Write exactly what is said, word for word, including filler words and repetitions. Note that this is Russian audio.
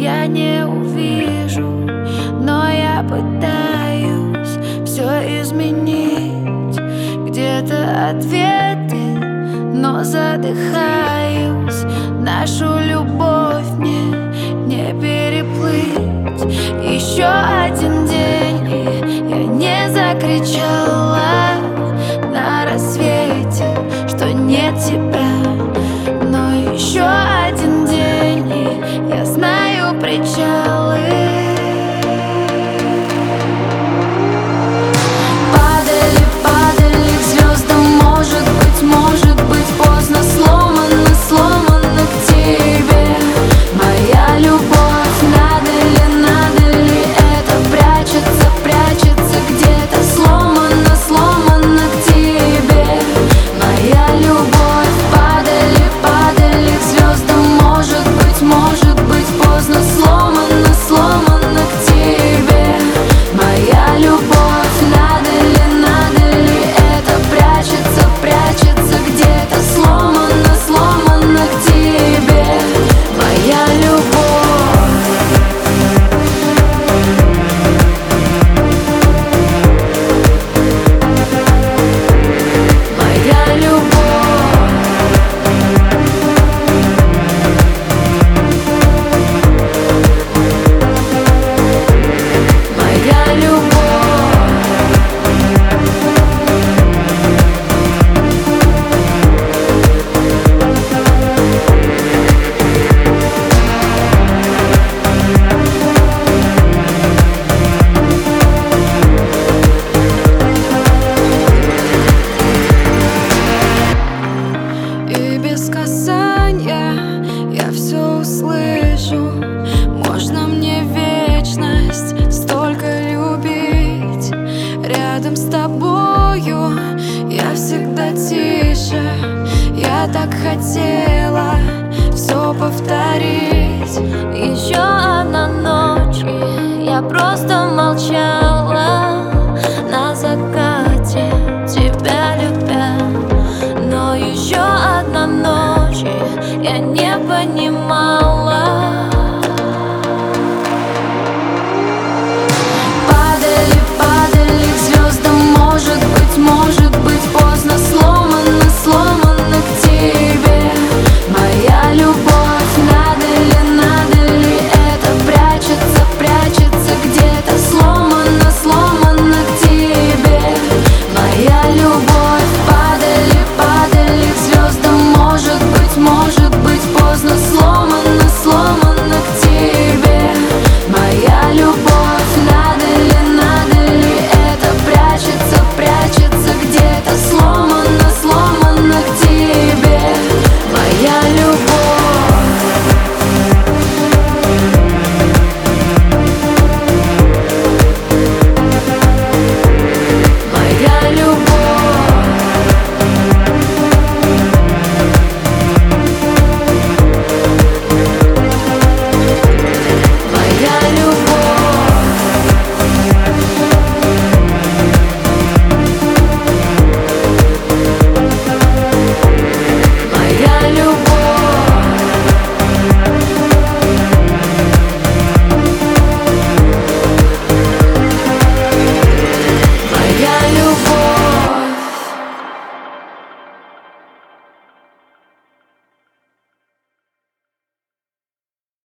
я не увижу, но я пытаюсь все изменить. Где-то ответы, но задыхаюсь. Нашу любовь мне не переплыть. Еще один день, и я не закричала на рассвете, что нет тебя. Но еще один день, и я знаю причалы. Падали, падали к звездам, может быть, может быть поздно. Сломано, сломано к тебе моя любовь. Надо ли, надо ли это прячется, прячется где-то. Сломано, сломано к тебе моя любовь. Падали, падали к звездам, может быть, может быть поздно. Сломано, сломано к тебе моя любовь. Надо ли, надо ли это прячется, прячется где-то. Сломано, сломано к тебе моя любовь. Моя любовь. Моя любовь. И без касания я все услышу. Можно мне вечность столько любить. Рядом с тобою я всегда тише. Я так хотела все повторить. Еще одна ночь, и я просто молчала на закате, тебя любя. Но еще одна ночь, и я не понимала.